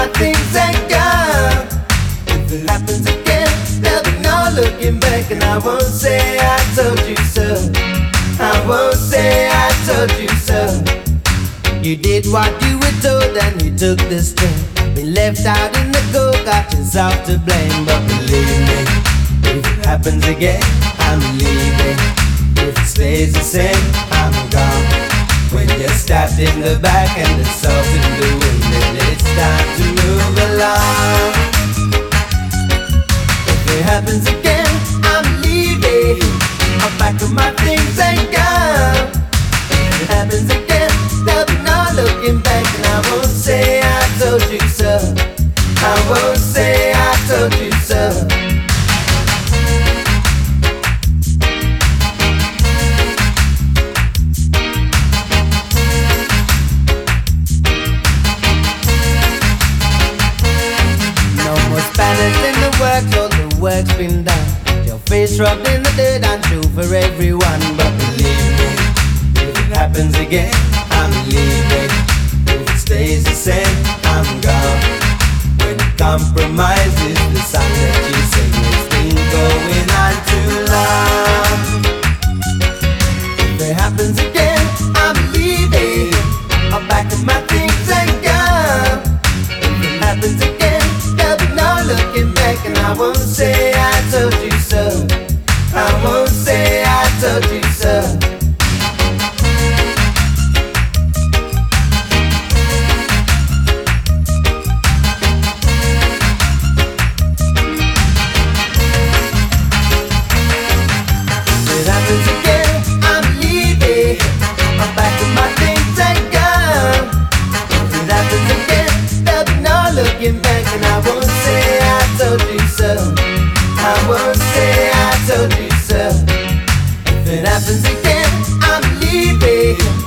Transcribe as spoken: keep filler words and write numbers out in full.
my things and go. If it happens again, there'll be no looking back. And I won't say I told you so. I won't say I told you so. You did what you were told and you took the string. Been left out in the cold, got yourself to blame. But believe me, if it happens again, I'm leaving. If it stays the same, I'm gone. When you're stabbed in the back and the salt in the wind, then it's time to move along. If it happens again, I'm leaving. I'll pack up my things and go. If it happens again, there'll be no looking back. And I won't say I told you so. I won't say I told you so. Spanish in the works, all the work's been done. Your face rubbed in the dirt and true for everyone. But believe me, if it happens again, I'm leaving. If it stays the same, I'm gone. When it compromises the song that you sing, it's been going on too long. If it happens again, I'm leaving. I'll pack up my things and go. If it happens again, looking back, and I won't say I told you so. I won't say I told you so. If it happens again, I'm leaving. I'm back with my things and go. If it happens again, there'll be no looking back, and I won't say I told you so. I won't say I told you so. If it happens again, I'm leaving.